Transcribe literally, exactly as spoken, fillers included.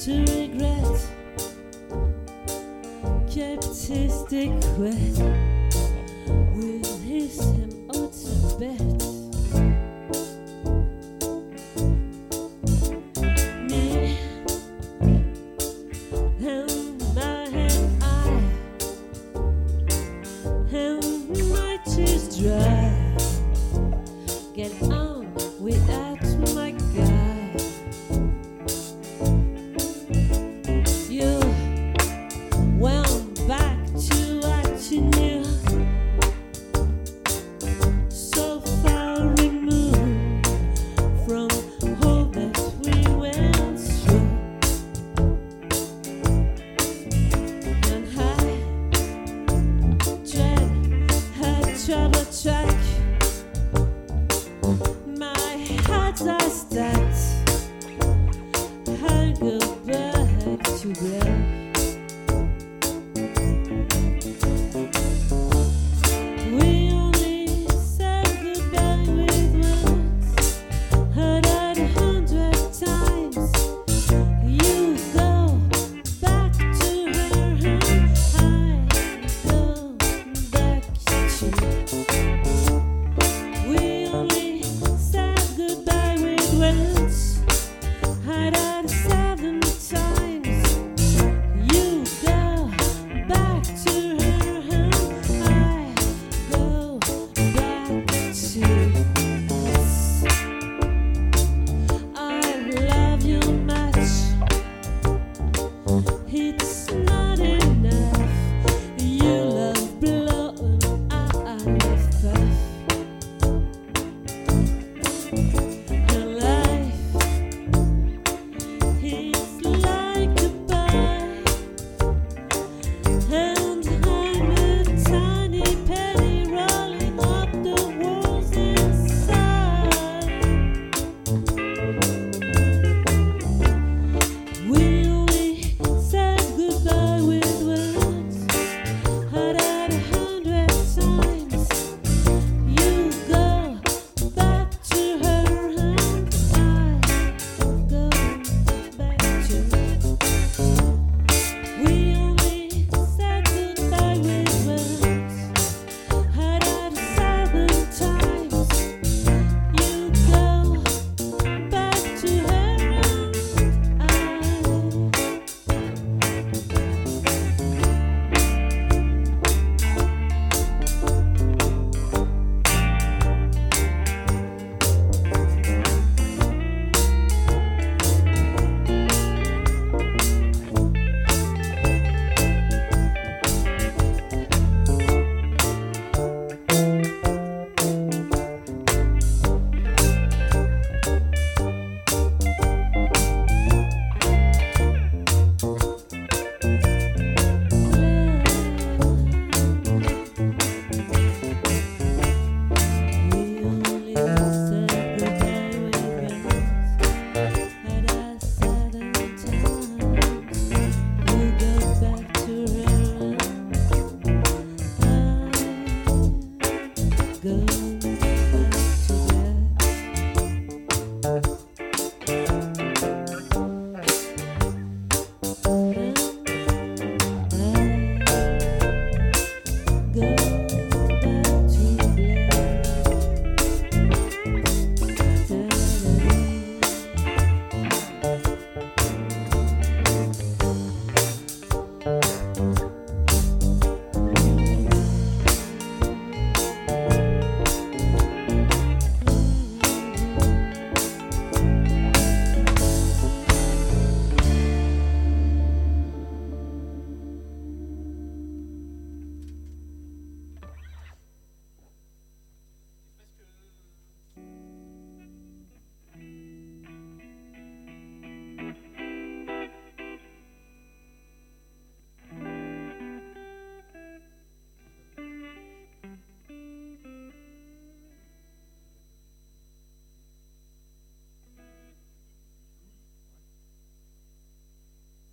to regret, kept his secret with his him out of bed. Me and my and I and my tears dry. Get on without my guy. You went back to what you knew, so far removed from all that we went through. And I tread a trouble track. My heart are stacked. I go back to bed.